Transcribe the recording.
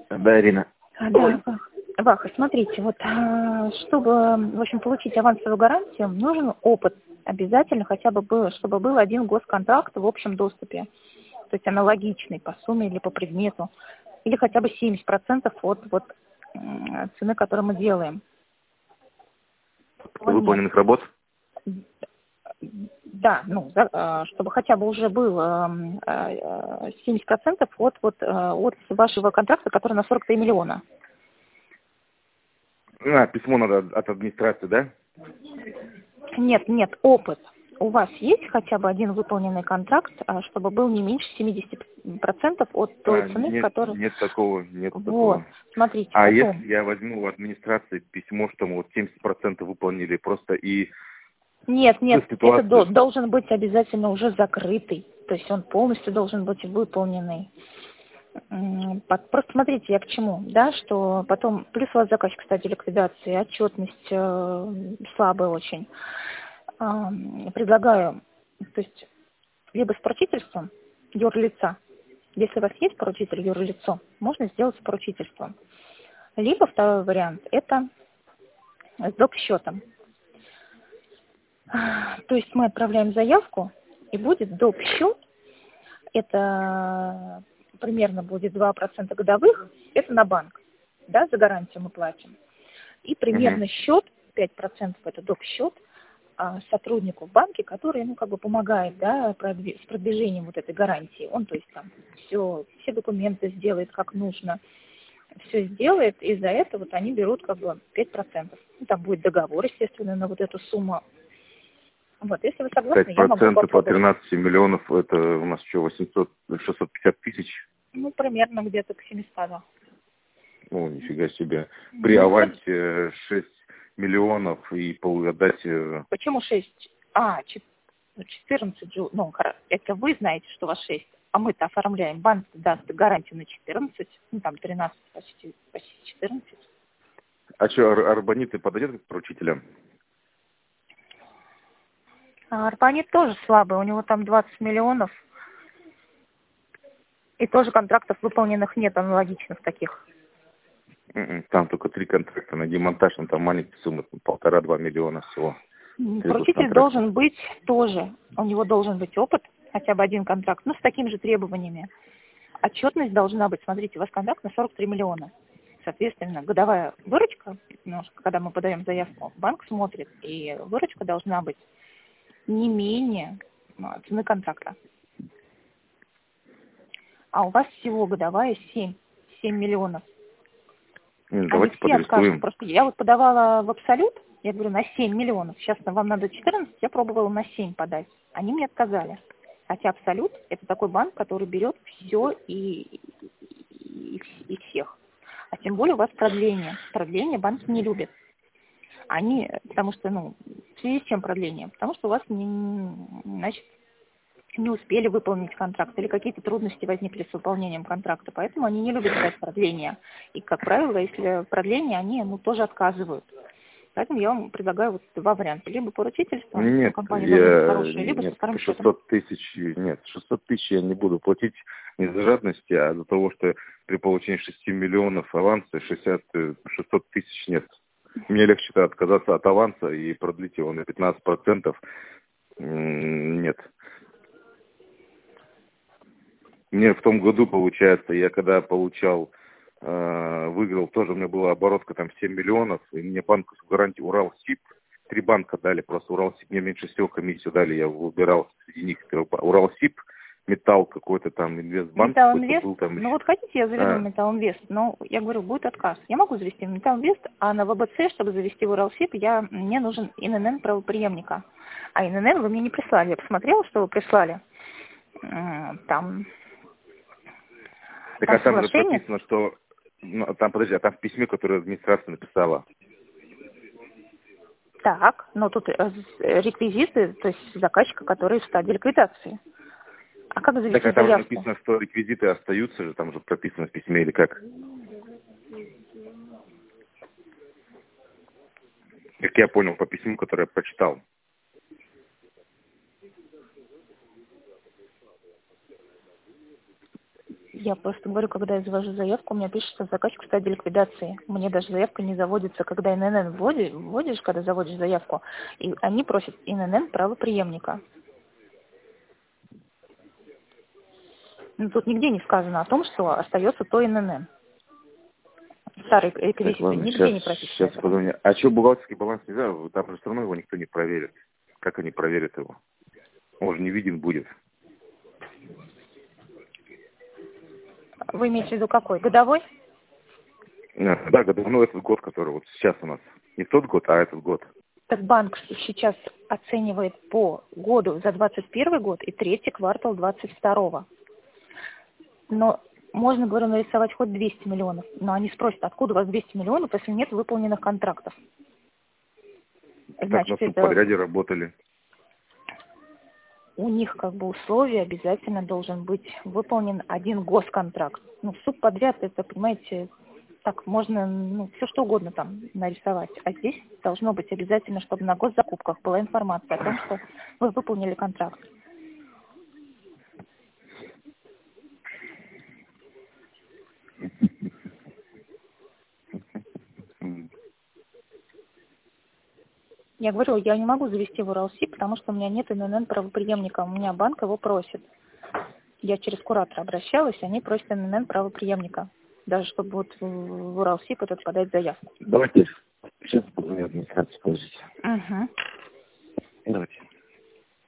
Да, Ирина. Да, Ваха, смотрите, вот чтобы, в общем, получить авансовую гарантию, нужен опыт. Обязательно хотя бы был, чтобы был один госконтракт в общем доступе. То есть аналогичный по сумме или по предмету. Или хотя бы 70% от цены, которую мы делаем. Выполненных работ? Да, чтобы хотя бы уже было 70% от вашего контракта, который на 43 миллиона. Письмо надо от администрации, да? Нет, опыт. У вас есть хотя бы один выполненный контракт, чтобы был не меньше 70% от той цены, нет, которую... Нет такого, нет Вот, такого. смотрите, А потом... если я возьму в администрации письмо, что мы 70% выполнили просто и... Нет, ситуацию... это должен быть обязательно уже закрытый. То есть он полностью должен быть выполненный. Просто смотрите, я к чему, да, что потом, плюс у вас заказчик, кстати, ликвидации, отчетность слабая очень. Предлагаю, то есть, либо с поручительством юрлица, если у вас есть поручитель юрлицо, можно сделать с поручительством. Либо второй вариант, это с доп. То есть мы отправляем заявку, и будет доп. Счет, это примерно будет 2% годовых, это на банк, да, за гарантию мы платим. И примерно счет, 5% это доп. Счет сотруднику в банке, который, помогает, да, с продвижением вот этой гарантии. Он, то есть, там, все документы сделает как нужно, все сделает, и за это вот они берут 5%. Там будет договор, естественно, на вот эту сумму. Вот, если вы согласны, я могу 5% по попробовать. 13 миллионов, это у нас что, 650 тысяч? Примерно где-то к 700, да. О, нифига себе. При авансе 6 миллионов и отдать... Почему 6? 14 же, это вы знаете, что у вас 6, а мы-то оформляем. Банк даст гарантию на 14, 13, почти 14. А что, Арбонит подойдет как поручителя? Арбонит тоже слабый, у него там 20 миллионов. И тоже контрактов выполненных нет, аналогичных таких. Там только 3 контракта на демонтаж, там маленькие суммы, 1,5-2 миллиона всего. Поручитель должен быть тоже, у него должен быть опыт, хотя бы один контракт, с такими же требованиями. Отчетность должна быть, смотрите, у вас контракт на 43 миллиона. Соответственно, годовая выручка, когда мы подаем заявку, банк смотрит, и выручка должна быть не менее цены контракта. А у вас всего годовая 7 миллионов. Давайте Они все подрисуем. откажут. Просто я подавала в Абсолют, я говорю, на 7 миллионов. Сейчас вам надо 14, я пробовала на 7 подать. Они мне отказали. Хотя Абсолют – это такой банк, который берет все и всех. А тем более у вас продление. Продление банки не любят. Потому что, в связи с чем продление? Потому что у вас, не успели выполнить контракт или какие-то трудности возникли с выполнением контракта. Поэтому они не любят брать продление. И, как правило, если продление, они тоже отказывают. Поэтому я вам предлагаю 2 варианта. Либо поручительство, компания должна быть хорошая, либо со вторым счетом. 600 тысяч я не буду платить не за жадности, а за того, что при получении 6 миллионов аванса 600 тысяч нет. Мне легче отказаться от аванса и продлить его на 15%. Нет. Мне в том году, получается, я когда получал, выиграл, тоже у меня была оборотка 7 миллионов, и мне банковскую гарантию Уралсиб, 3 банка дали, просто Уралсиб мне меньше всего комиссию дали, я выбирал среди них Уралсиб, Металл какой-то Инвестбанк. Металлинвест, хотите, я заведу Металлинвест, но я говорю, будет отказ. Я могу завести в Металлинвест, а на ВБЦ, чтобы завести в Уралсиб, мне нужен ИНН правопреемника. А ИНН вы мне не прислали. Я посмотрела, что вы прислали. Там же прописано, что... там в письме, которое администрация написала. Так, но тут реквизиты, то есть заказчика, который в стадии ликвидации. А как завести Так, там же заявку? написано, что реквизиты остаются же, там же прописано в письме или как? Как я понял по письму, которое я прочитал. Я просто говорю, когда я завожу заявку, у меня пишется заказчик в стадии ликвидации. Мне даже заявка не заводится, когда ИНН вводишь, когда заводишь заявку, и они просят ИНН правопреемника. Но тут нигде не сказано о том, что остается то ИНН. Старые реквизиты, нигде не прописано. Сейчас подумаю. А что, бухгалтерский баланс нельзя? Там же все равно его никто не проверит. Как они проверят его? Он же не виден будет. Вы имеете в виду какой? Годовой? Да, годовой, ну этот год, который вот сейчас у нас. Не тот год, а этот год. Так банк сейчас оценивает по году за 21 год и третий квартал 22-го. Но можно, говорю, нарисовать хоть 200 миллионов. Но они спросят, откуда у вас 200 миллионов, если нет выполненных контрактов? Значит, так на субподряде работали. У них как бы условие обязательно должен быть выполнен один госконтракт. Ну, субподряд, это, понимаете, так можно, все что угодно там нарисовать. А здесь должно быть обязательно, чтобы на госзакупках была информация о том, что вы выполнили контракт. Я говорю, я не могу завести в Уралси, потому что у меня нет ИНН правопреемника. У меня банк его просит. Я через куратора обращалась, они просят ИНН правопреемника. Даже чтобы вот в Уралси этот подать заявку. Давайте сейчас позвоню администрации, скажите. Угу. Давайте.